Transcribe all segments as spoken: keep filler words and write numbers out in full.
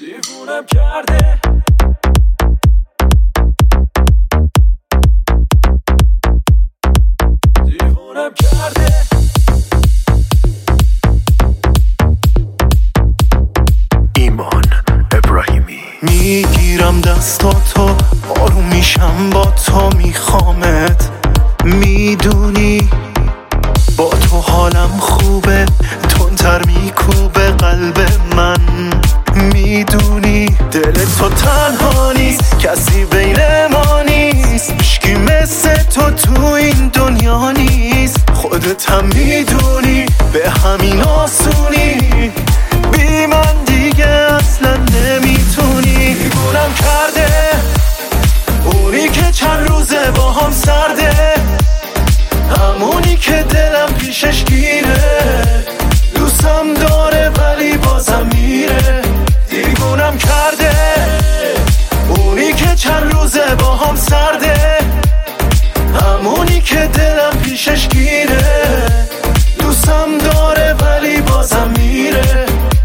دیوونم کرده دیوونم کرده ایمان ابراهیمی. میگیرم دستاتو، آروم میشم با تو، میخوامت، میدونی با تو حالم خوبه، تندتر میکوبه قلب من، میدونی دل تو تنها نیست، کسی بین ما نیست، هیچکی مثل تو تو این دنیا نیست، خودت هم میدونی به همین آسونی، بی من دیگه اصلا نمیتونی. دیوونم کرده اونی که چند روزه با هم سرده، همونی که دلم پیشش گیره، دوستم داره ولی بازم میره. دیوونم کرده اونی که چند روزه با هم سرده، همونی که دلم پیشش گیره، دوستم داره ولی بازم میره.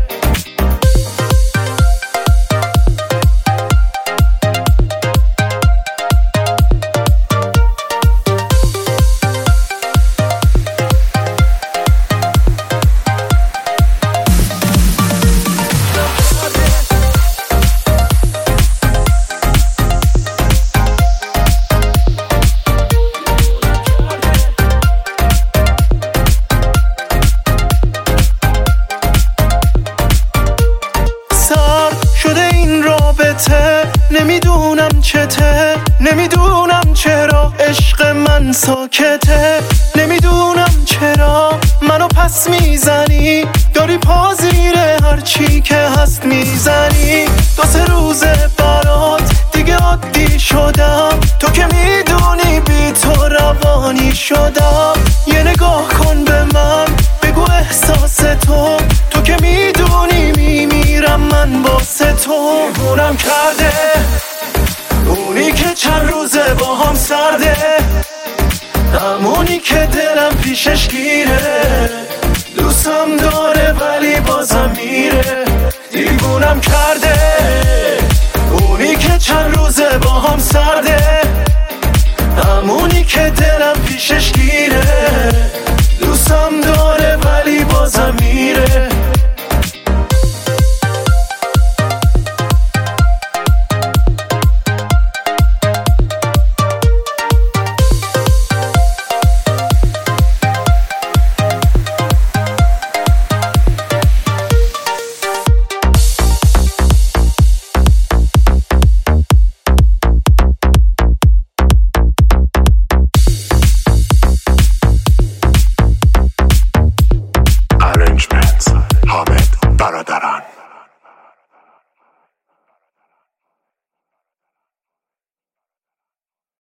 نمیدونم چته، نمیدونم چرا عشق من ساکته، نمیدونم چرا منو پس میزنی، داری پا زیر هرچی که هست میزنی. دو سه روزه برات دیگه عادی شدم، تو که میدونی بی تو روانی شدم. یه نگاه کن به من، بگو احساس تو، تو که میدونی میمیرم من واسه تو. دیوونم کرده اونی که چند روزه با هم سرده، همونی که دلم پیشش گیره، دوستم داره ولی بازم میره. دیوونم کرده اونی که چند روزه با هم سرده، همونی که دلم پیشش گیره، دوستم داره